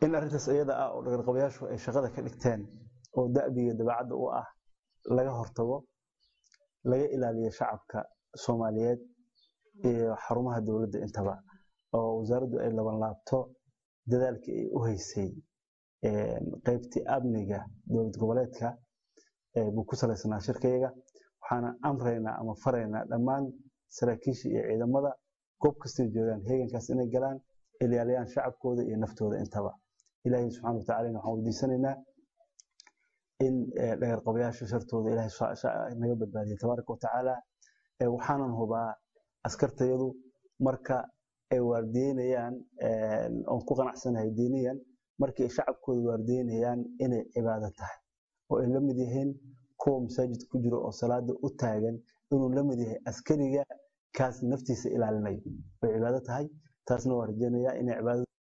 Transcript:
in arrintaas iyada ah oo dhagarqabayaashu ay shaqada ka dhigteen oo da'biga dabeecadda u ah laga hortago laga ilaaliyo shacabka Soomaaliyeed iyo xarumaha dawladda intaba oo wasaaraddu ay laban laabto dadaalkii ay u haysay qaybtii amniga dowlad goboleedka buu ku saleysanaa shirkayga waxaana amreynaa ama faraynaa dhammaan saraakiisha iyo ciidamada goob kasta joogaan heegankaas inay galaan ilaaliyaan shacabkooda iyo naftooda intaba ilaahay subxaanahu wa tacaala waxaan weydiisanaynaa in dhagarqabayaasha shartooda ilaahay naga badbaadiyo tabaaraka wa tacaala waxaanan hubaa askartayadu marka ay waardiyeynayaan oo ku qanacsanahay diiniyan markii shacabkooda waardiyeynayaan inay cibaado tahay oo ay la mid yihiin kuwa masaajid ku jiro oo salaada u taagan inuu la mid yahay askariga kaas naftiisa ilaalinayo way cibaado tahay taasna waa rajaynayaa inay cibaado